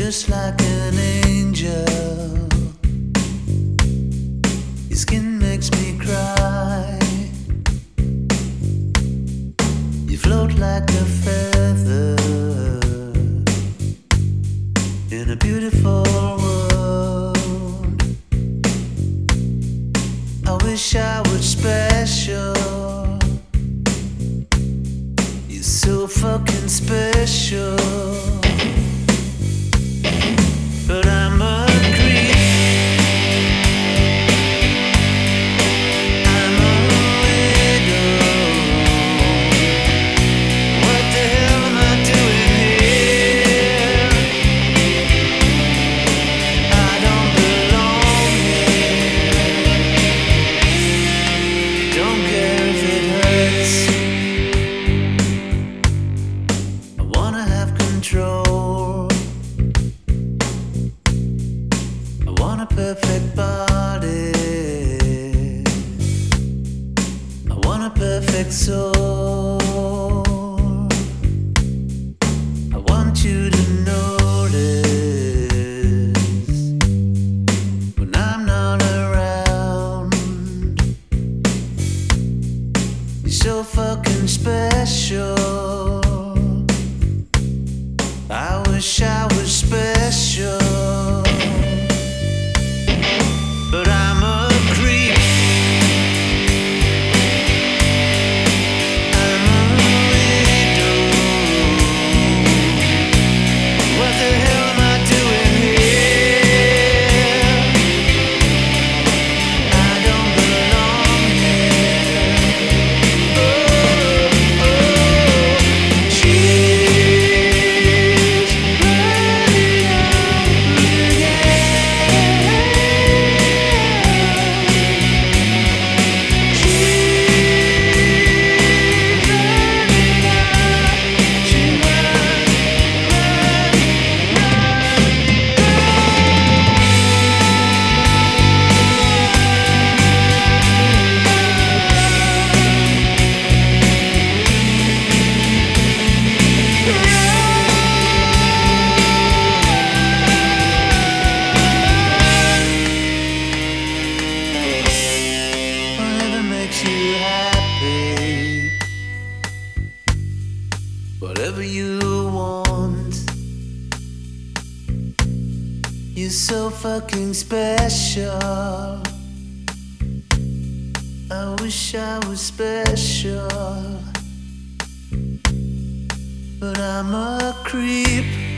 just like an angel. Your skin makes me cry. You float like a feather in a beautiful world. I wish I was special. You're so fucking special. But I'm a creep. I'm a widow. What the hell am I doing here? I don't belong here. Don't care if it hurts. I wanna have control. I want a perfect body. I want a perfect soul. I want you to notice when I'm not around. You're so fucking special. I wish I was special. But I'm a creep. I'm a widow. What the hell am I doing here? I don't belong here. Oh, she's running out whatever makes you happy, whatever you want. You're so fucking special. I wish I was special, but I'm a creep.